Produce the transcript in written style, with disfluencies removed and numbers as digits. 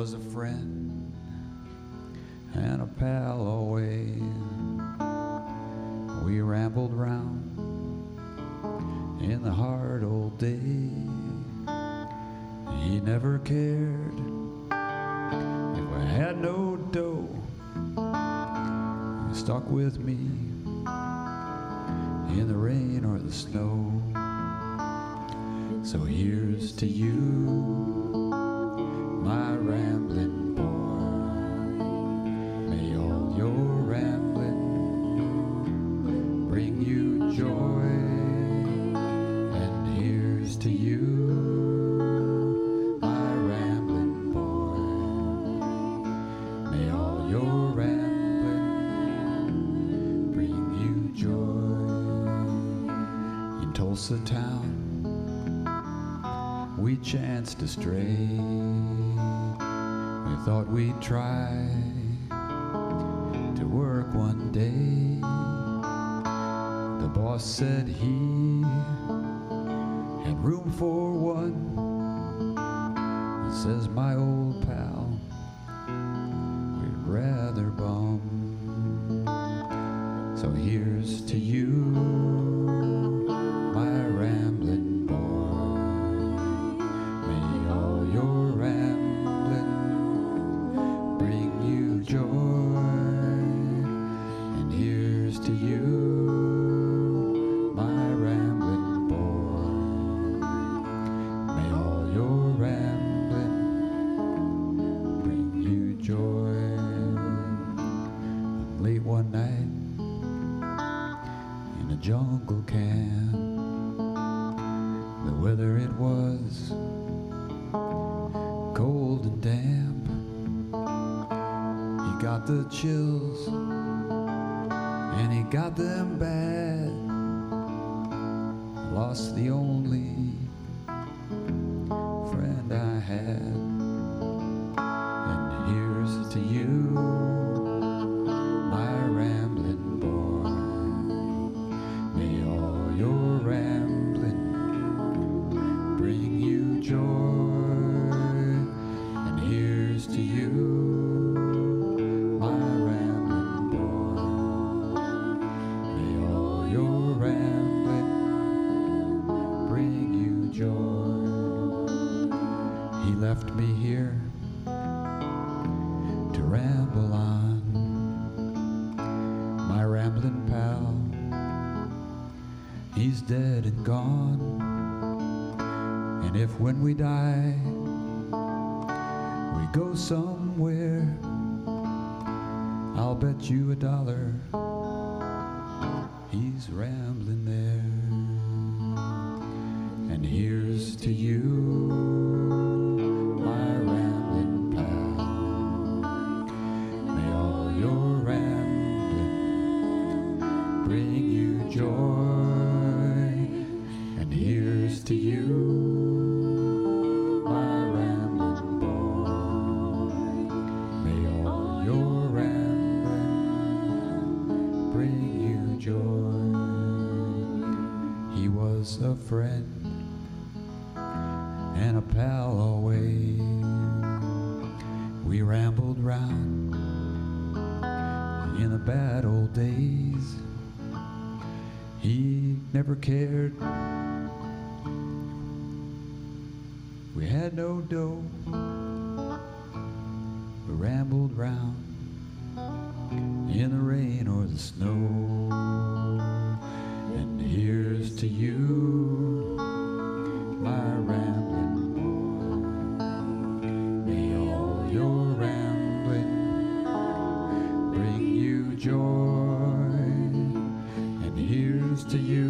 was a friend and a pal always. We rambled round in the hard old days. He never cared if I had no dough. He stuck with me in the rain or the snow. So here's to you, my rambling boy. May all your rambling bring you joy. And here's to you, my rambling boy. May all your rambling bring you joy. In Tulsa town we chanced to stray. We thought we'd try to work one day. The boss said he had room for one. Says my old pal, we'd rather bum. So here's to you, my rambling boy. May all your rambling bring you joy. And here's to you, my rambling boy. May all your rambling bring you joy. Late one night in a jungle camp, the weather it was cold and damp. He got the chills and he got them bad. Lost the only friend I had. And here's to you, my rambling boy. May all your rambling bring you joy. And here's to you, my rambling boy. May all your rambling bring you joy. He left me here to ramble on, my rambling pal. He's dead and gone. And if when we die we go somewhere, I'll bet you $1 he's rambling there. And here's to you, my rambling pal. May all your rambling bring you joy. And here's to you, my rambling boy. May all your rambling bring you joy. He was a friend and a pal always. We rambled round in the bad old days. He never cared. We had no dough. We rambled round in the rain or the snow. And here's to you, my rambling boy. May all your rambling bring you joy. And here's to you,